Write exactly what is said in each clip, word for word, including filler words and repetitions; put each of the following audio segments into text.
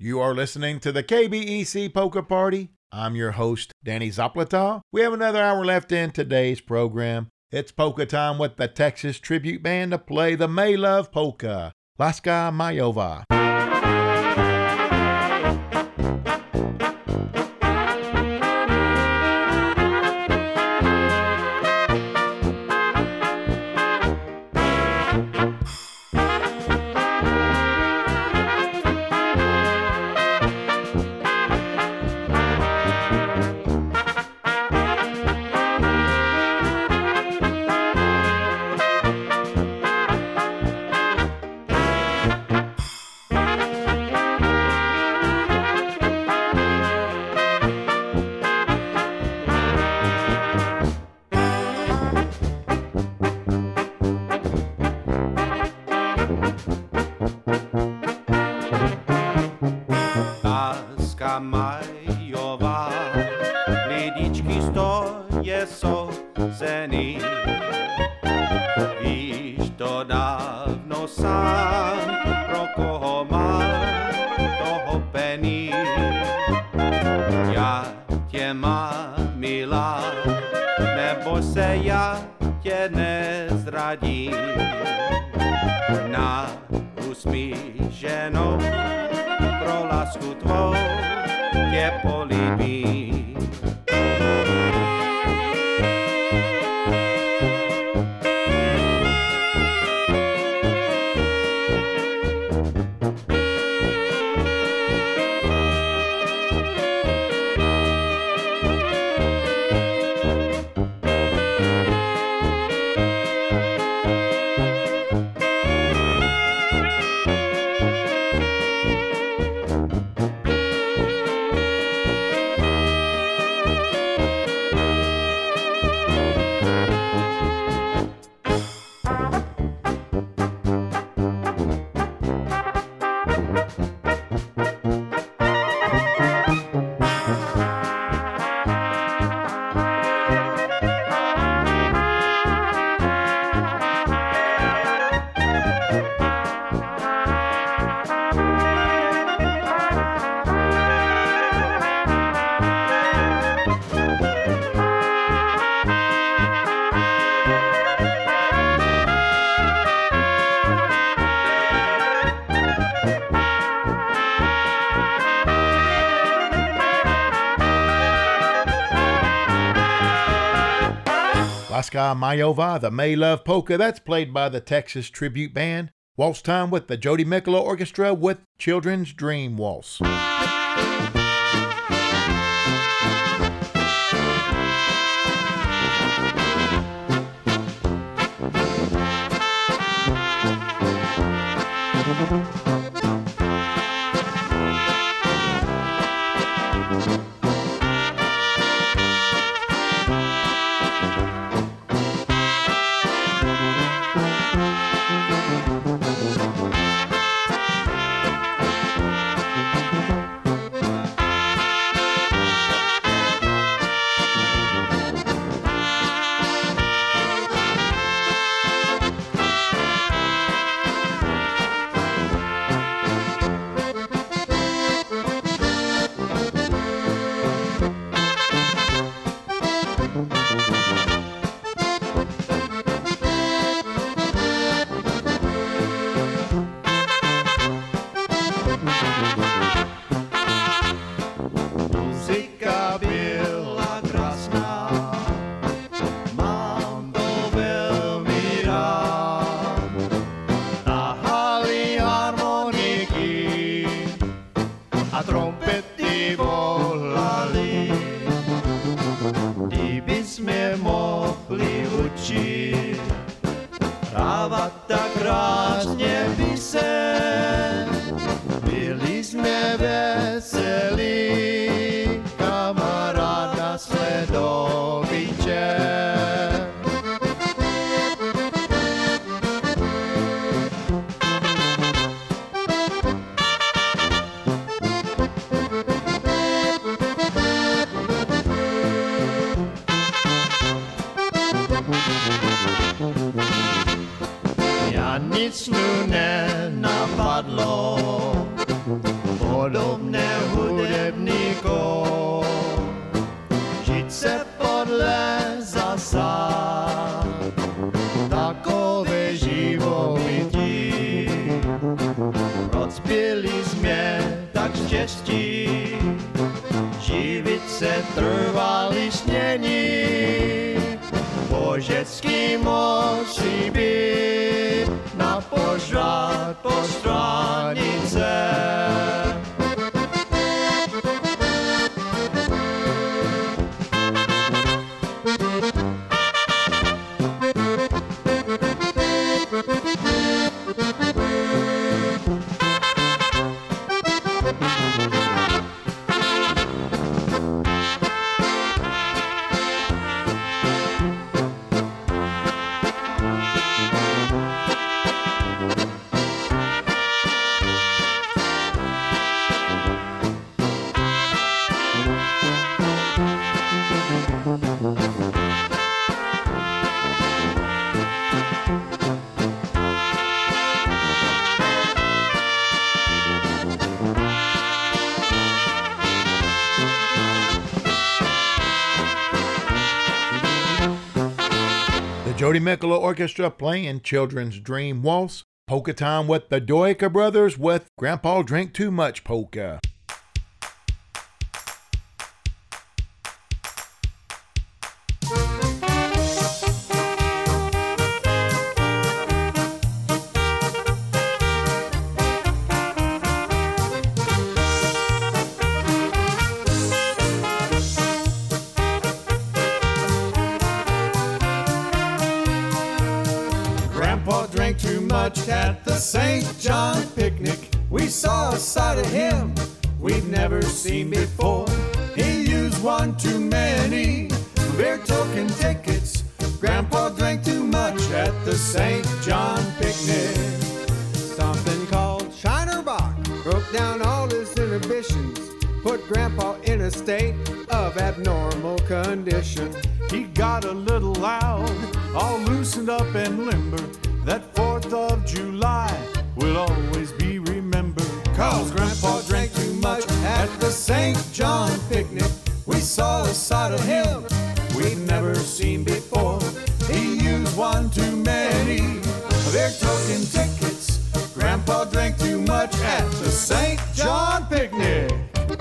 You are listening to the K B E C Polka Party. I'm your host, Danny Zaplata. We have another hour left in today's program. It's polka time with the Texas Tribute Band to play the May Love Polka, Laska Majowa. Laska Majowa, the May Love Polka, that's played by the Texas Tribute Band. Waltz time with the Jody Mikula Orchestra with Children's Dream Waltz. Ja nic mu ne zbyli sme tak štěstí, živit se trvali snění, božecký musí být na požád po stranice. Jody Mikula Orchestra playing Children's Dream Waltz. Polka Time with the Doika Brothers with Grandpa Drank Too Much Polka. At the Saint John picnic, we saw a side of him we'd never seen before. He used one too many beer token tickets. Grandpa drank too much at the Saint John picnic. Something called Shiner Bock broke down all his inhibitions, put Grandpa in a state of abnormal condition. He got a little loud, all loosened up and limber. That fourth of July will always be remembered. Cause Grandpa drank too much at the Saint John picnic. We saw a side of him we'd never seen before. He used one too many beer token tickets. Grandpa drank too much at the Saint John picnic.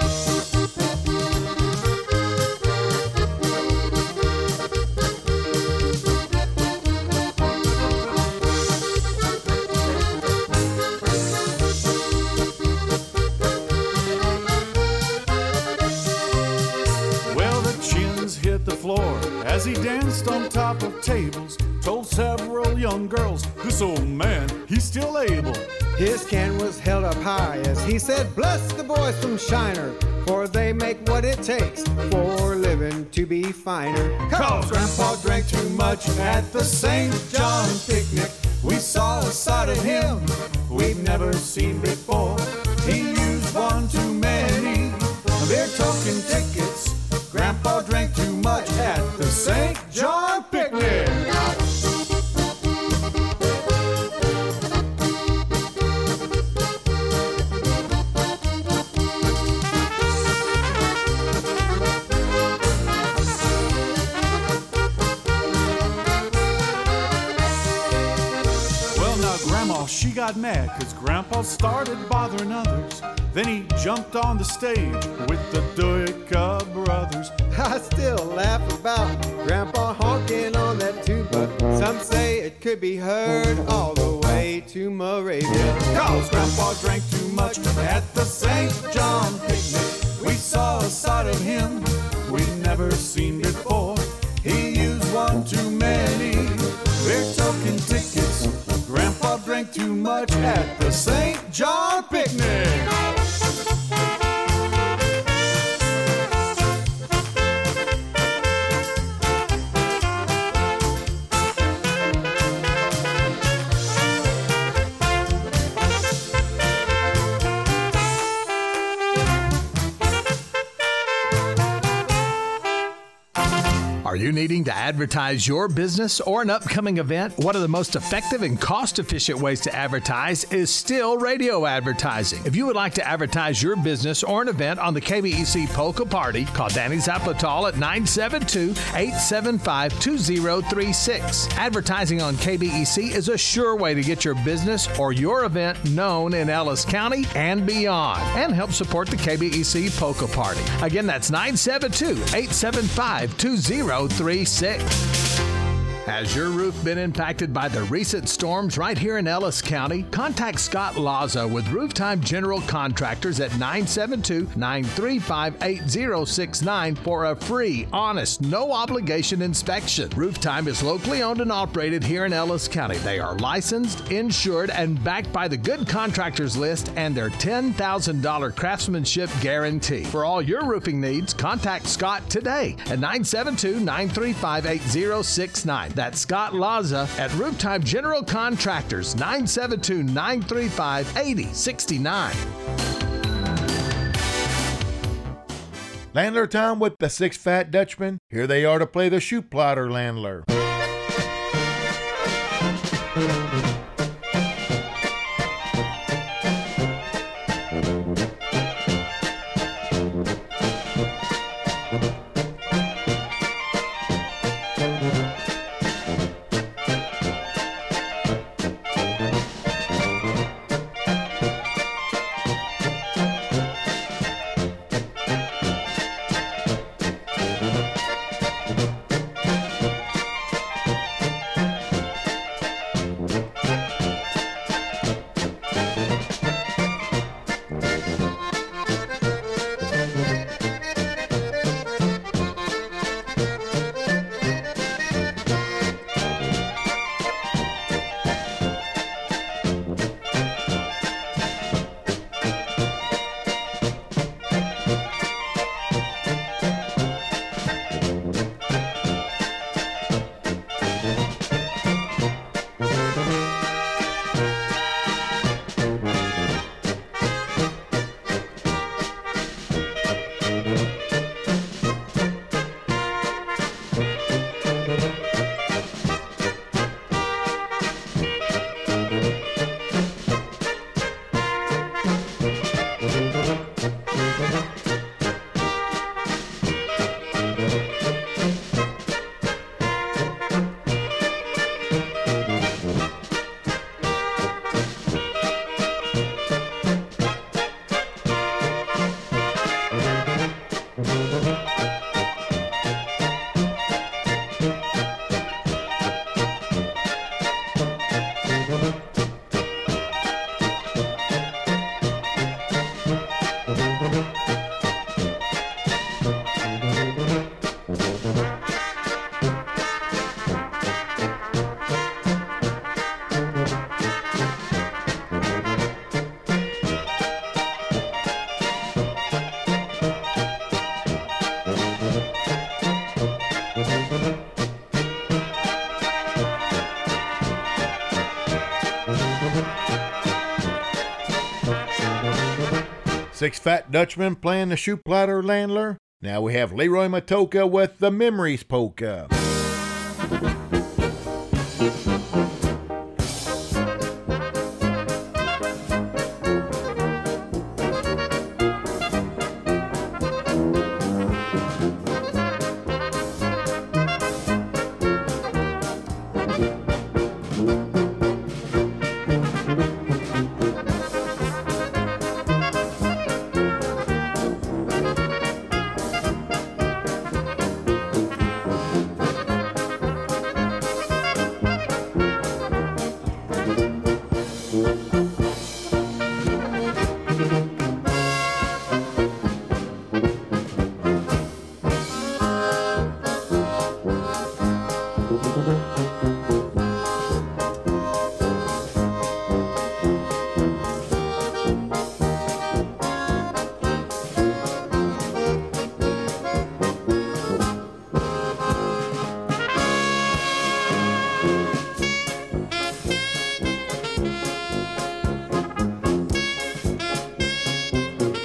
As he danced on top of tables, told several young girls, this old man, he's still able. His can was held up high as he said, bless the boys from Shiner, for they make what it takes for living to be finer. Cause Grandpa drank too much at the Saint John picnic. We saw a side of him we'd never seen before. He used one too many beer token tickets. Grandpa drank too much at the Saint John picnic. Well, now Grandma, she got mad cause Grandpa started bothering others. Then he jumped on the stage with the Doika Brothers. I still laugh about Grandpa honking on that tuba. Some say it could be heard all the way to Moravia. Cause Grandpa drank too much at the Saint John picnic. We saw a side of him we'd never seen before. He used one too many beer token tickets. Grandpa drank too much at the Saint John picnic. Are you needing to advertise your business or an upcoming event? One of the most effective and cost-efficient ways to advertise is still radio advertising. If you would like to advertise your business or an event on the K B E C Polka Party, call Danny Zapletal at nine seven two, eight seven five, two zero three six. Advertising on K B E C is a sure way to get your business or your event known in Ellis County and beyond, and help support the K B E C Polka Party. Again, that's nine seven two, eight seven five, two zero three six. Has your roof been impacted by the recent storms right here in Ellis County? Contact Scott Laza with Rooftime General Contractors at nine seven two, nine three five, eight zero six nine for a free, honest, no-obligation inspection. Rooftime is locally owned and operated here in Ellis County. They are licensed, insured, and backed by the Good Contractors List and their ten thousand dollars craftsmanship guarantee. For all your roofing needs, contact Scott today at nine seven two, nine three five, eight zero six nine. That's Scott Laza at Rooftime General Contractors, nine seven two, nine three five, eight zero six nine. Landler time with the Six Fat Dutchmen. Here they are to play the Shoe Plotter Landler. Six Fat Dutchmen playing the Shoe Plotter Landler. Now we have Leroy Matoka with the Memories Polka.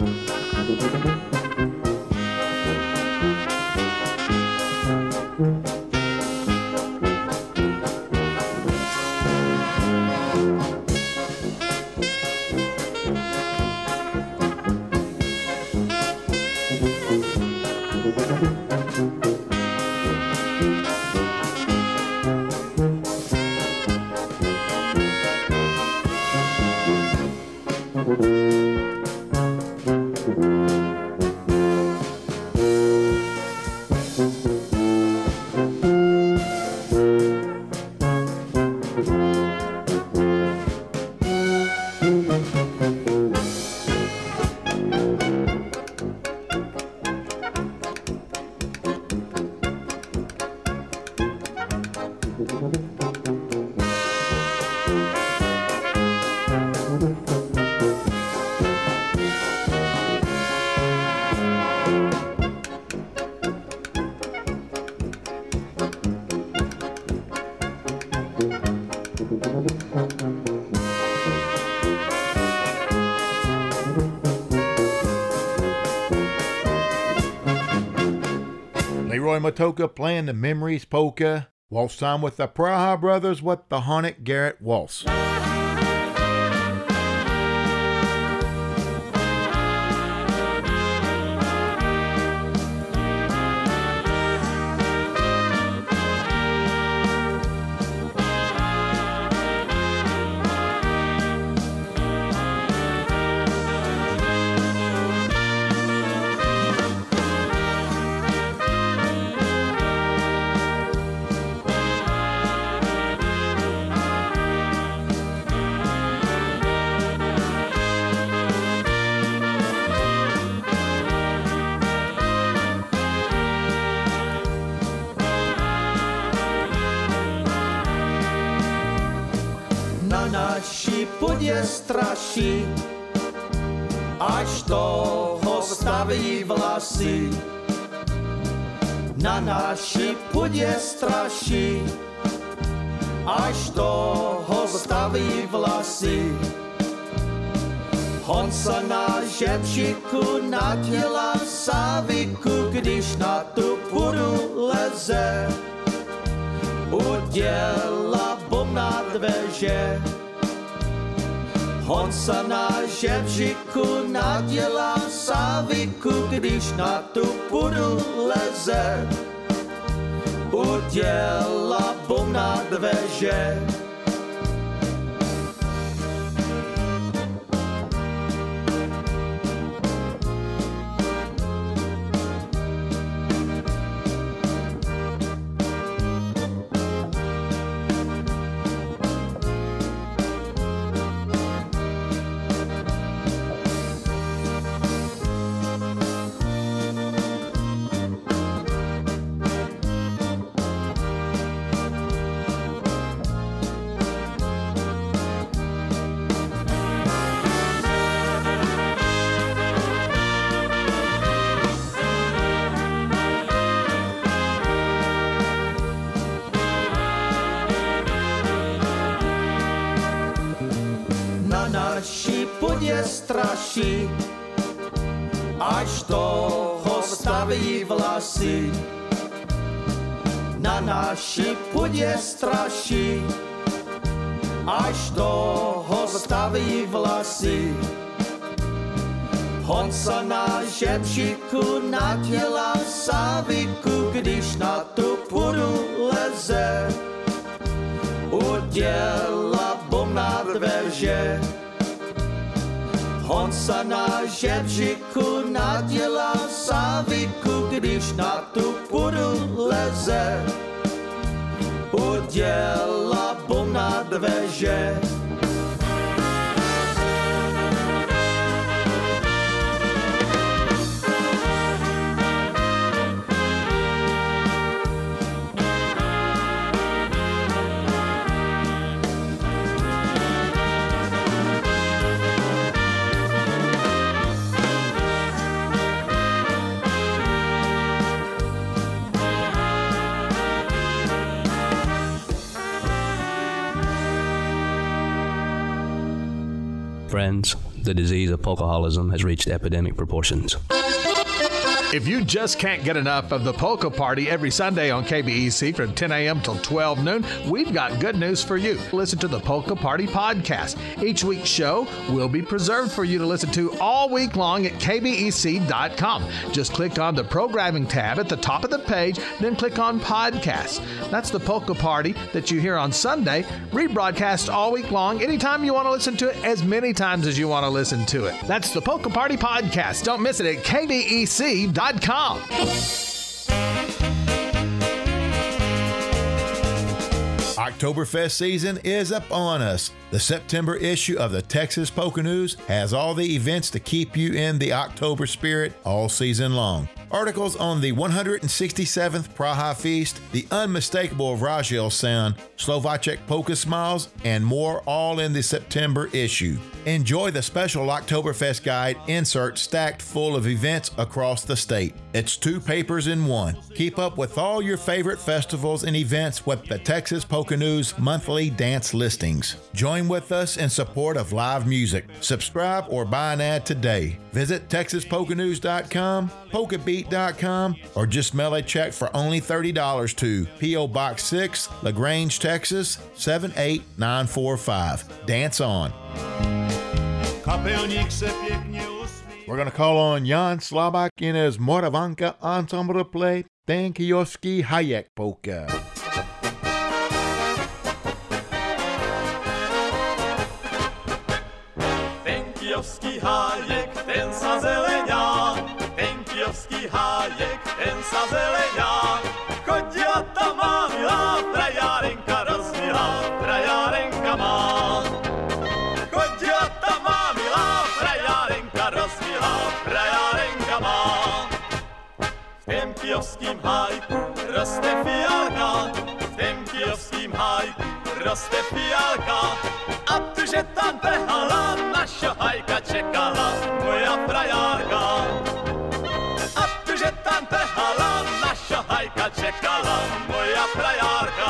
Mm-hmm. Leroy Matoka playing the Memories Polka. Waltz time with the Praha Brothers with the Haunted Garrett Waltz. Naši půdě straší, až toho staví vlasy. Na naši půdě straší, až toho staví vlasy. On se na žebříku nadělá sáviku, když na tu půdu leze. Udělá bom na dveře. On se na žebříku nadělá sáviku, když na tu půdu leze. Udělá bom na dveře. Naši půdě straší, až toho staví vlasy. Na naši půdě straší, až toho staví vlasy. On se na žebříku nadělá sáviku, když na tu půdu leze. Udělá bom na dveře. On se na žebříku nadělá sáviku, když na tu půdu leze. Udělá bom na dveře. Friends, the disease of alcoholism has reached epidemic proportions. If you just can't get enough of the Polka Party every Sunday on K B E C from ten a.m. till twelve noon, we've got good news for you. Listen to the Polka Party podcast. Each week's show will be preserved for you to listen to all week long at K B E C dot com. Just click on the programming tab at the top of the page, then click on podcasts. That's the Polka Party that you hear on Sunday, rebroadcast all week long, anytime you want to listen to it, as many times as you want to listen to it. That's the Polka Party podcast. Don't miss it at K B E C dot com. Oktoberfest season is upon us. The September issue of the Texas Polka News has all the events to keep you in the October spirit all season long. Articles on the one hundred sixty-seventh Praha Feast, the unmistakable Vražil sound, Slovacek polka smiles, and more, all in the September issue. Enjoy the special Oktoberfest guide insert stacked full of events across the state. It's two papers in one. Keep up with all your favorite festivals and events with the Texas Polka News monthly dance listings. Join with us in support of live music. Subscribe or buy an ad today. Visit Texas Polka News dot com, Polka Beat dot com, or just mail a check for only thirty dollars to P O Box six, LaGrange, Texas seven eight nine four five. Dance on. We're going to call on Jan Slabak in his Moravanka ensemble to play Ten Kijowski Hayek polka. Ten kijowski hajek, ten sa zelenia. Ten kijowski hajek, ten sa zelenia. Chodila ta mamila, trajarenka rozvila, trajarenka má. Chodila ta mamila, trajarenka rozvila, trajarenka má. V tém kijovským hajku roste fialka, v tém kijovským hajku roste fialka. A tu, že tam trhala, naša hajka čekala, moja frajárka. A tu, že tam trhala, naša hajka čekala, moja frajárka.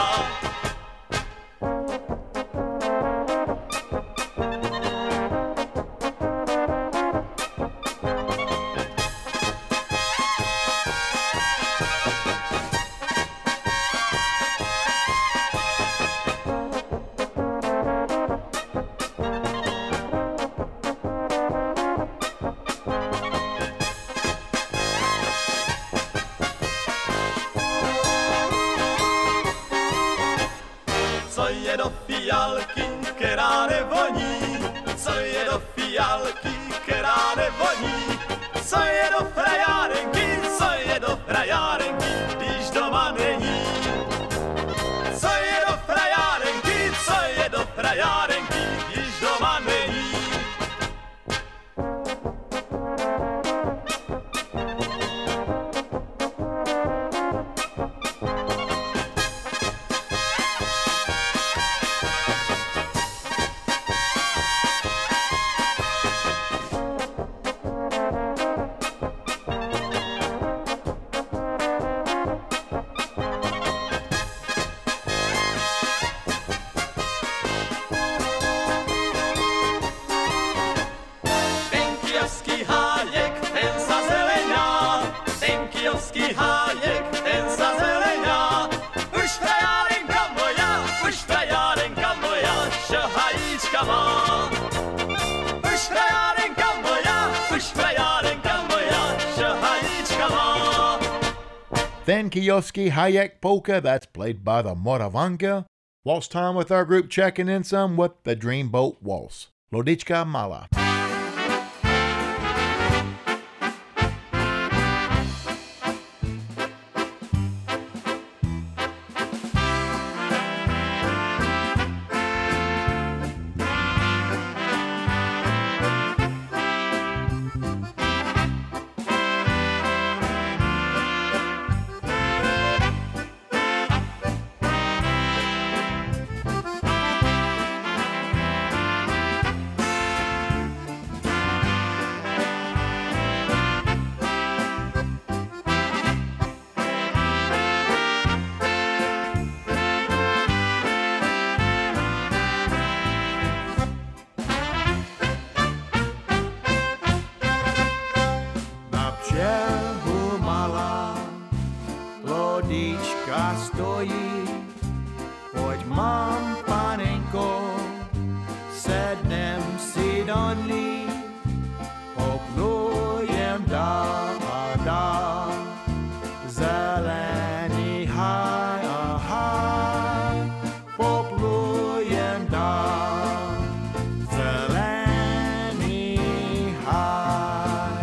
Co je do fialky, která nevoní? Co je do fialky, která nevoní? Co je do frajárenky, co je do frajárenky, když doma není? Co je do frajárenky, co je do frajárenky, když doma není? Ten Kijowski Hayek polka, that's played by the Moravanka. Waltz time with our group, checking in some with the Dreamboat Waltz. Lodichka Mala. a stojí, pojď mám panenko, sednem si do ní, poplujem dál a dál, zelený haj a haj, poplujem dál, zelený haj.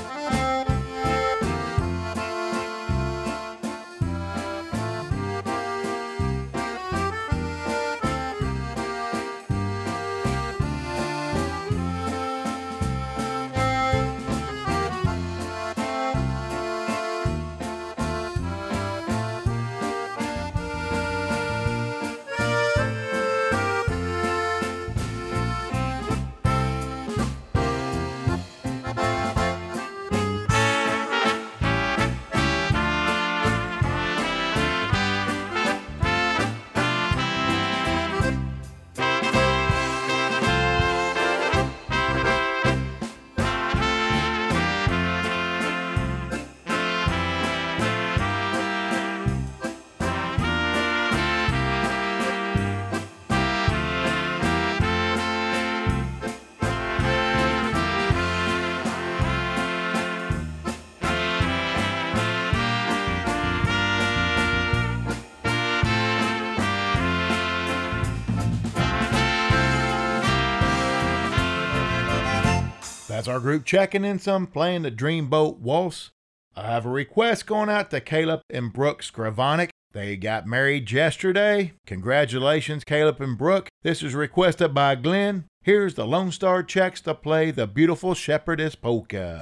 That's our group checking in some, playing the Dreamboat Waltz. I have a request going out to Caleb and Brooke Skravanik. They got married yesterday. Congratulations, Caleb and Brooke. This is requested by Glenn. Here's the Lone Star Checks to play the Beautiful Shepherdess Polka.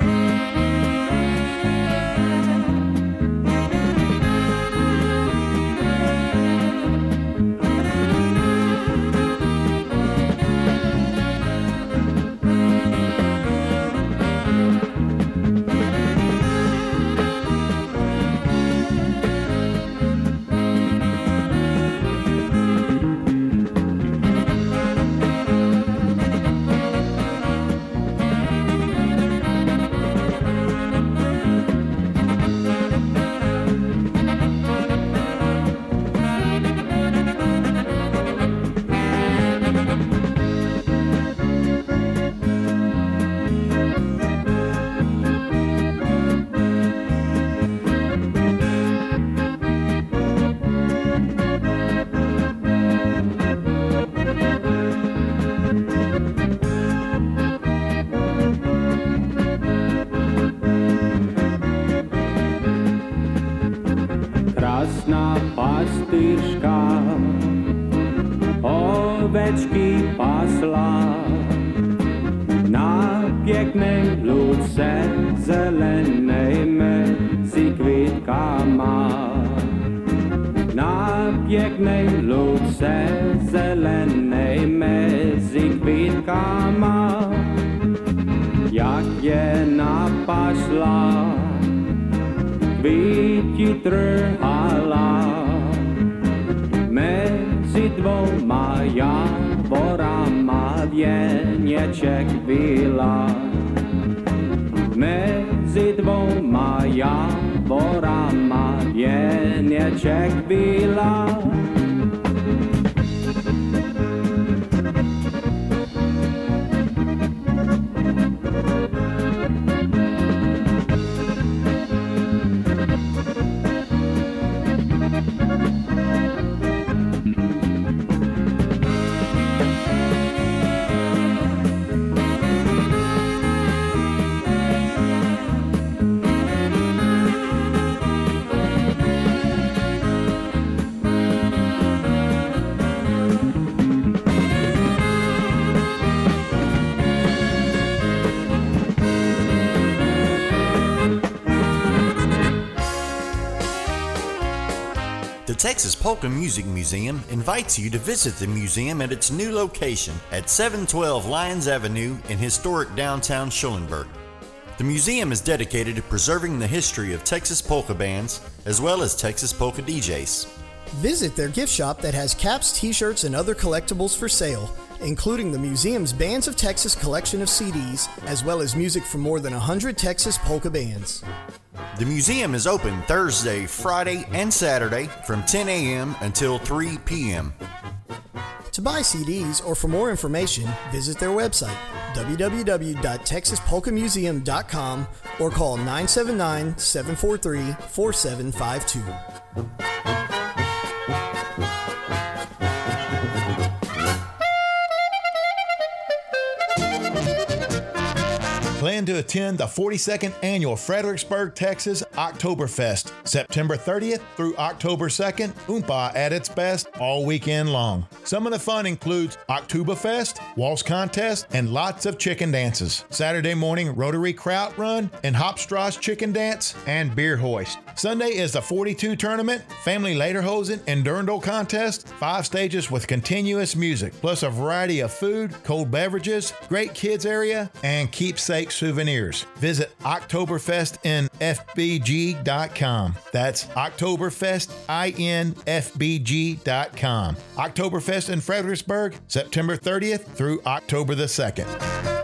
Pastýřka ovečky pasla na pěkném luce zelenej mezi kvítkama. Na pěkném luce zelenej mezi kvítkama, jak je napasla, kvíti trhala. Mezi dvoma javorama věneček byla. Mezi dvoma javorama věneček byla. The Texas Polka Music Museum invites you to visit the museum at its new location at seven twelve Lyons Avenue in historic downtown Schulenburg. The museum is dedicated to preserving the history of Texas polka bands as well as Texas polka D Js. Visit their gift shop that has caps, t-shirts, and other collectibles for sale. including the museum's Bands of Texas collection of C Ds, as well as music from more than one hundred Texas polka bands. The museum is open Thursday, Friday, and Saturday from ten a.m. until three p.m. To buy C Ds or for more information, visit their website, w w w dot texas polka museum dot com, or call nine seven nine, seven four three, four seven five two. Plan to attend the forty-second Annual Fredericksburg, Texas Oktoberfest, September thirtieth through October second, Oompa at its best all weekend long. Some of the fun includes Oktoberfest, waltz contest, and lots of chicken dances. Saturday morning Rotary Kraut Run and Hopstrasse Chicken Dance and Beer Hoist. Sunday is the forty-two Tournament, Family Lederhosen and Dirndl Contest, five stages with continuous music, plus a variety of food, cold beverages, great kids area, and keepsake souvenirs. Visit Oktoberfest in F B G dot com. That's Oktoberfest in F B G dot com. Oktoberfest in Fredericksburg, September thirtieth through October the second.